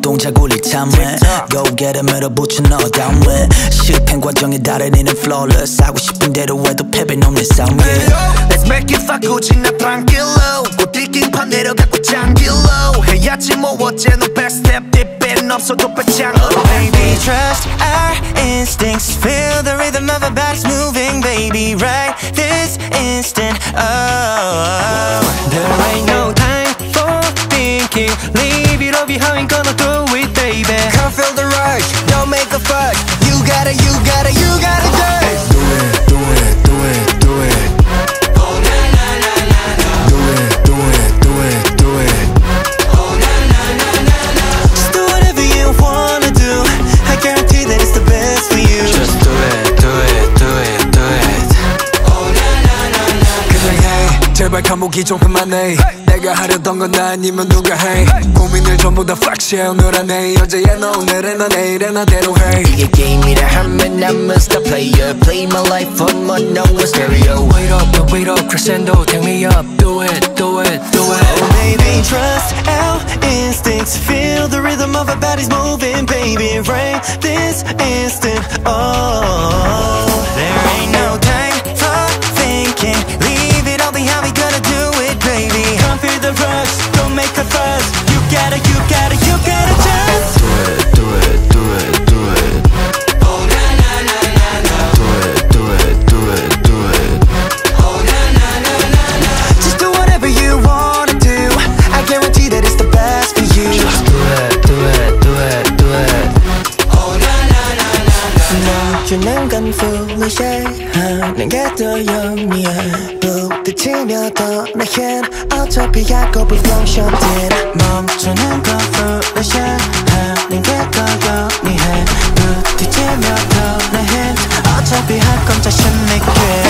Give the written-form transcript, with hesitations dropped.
동작울릴 참해 Go get it 밀어붙여 너 다음에 실패 과정에 달인이는 flawless 하고 싶은 대로 해도 패배는 없는 싸움 Let's make it fuck 굳이 나 tranquilo 꽃들긴 내려가고 장길로 해야지 뭐 어째 no best step 뒷배는 없어도 배짱으로 Baby trust our instincts Feel the rhythm of our bodies moving Baby right this instant Oh There ain't no time for thinking Leave it all behind gonna do it baby Can't feel the rush don't make a fuss You gotta do it Do it, do it, do it, do it 제발 감옥이 좀 그만해 내가 하려던 건 나 아니면 누가 해 고민을 전부 다 fuck shit 오늘 안해 어제야 너 오늘은 너 내일은 나대로 해 이게 게임이라 하면 I'm a star player Play my life on my number stereo Wait up, crescendo Take me up, do it, do it, do it Oh baby trust our instincts Feel the rhythm of our bodies moving Baby right this instant Oh There ain't no time for thinking Leave it all behind we gonna do it baby Can't feel the rush don't make a fuss You gotta just Do it, do it, do it, do it Oh na na na na na Do it, do it, do it, do it Oh na na na na na Just do whatever you wanna do I guarantee that it's the best for you Just do it, do it, do it, do it Oh na na na na na 멈추는 건 foolish해 내게 더 영리해 부딪히며 떠나긴 어차피 야곱을 멈췄듯 멈추는 건 foolish해 내게 더 영리해 부딪히며 떠나긴 어차피 할 건 자신 있게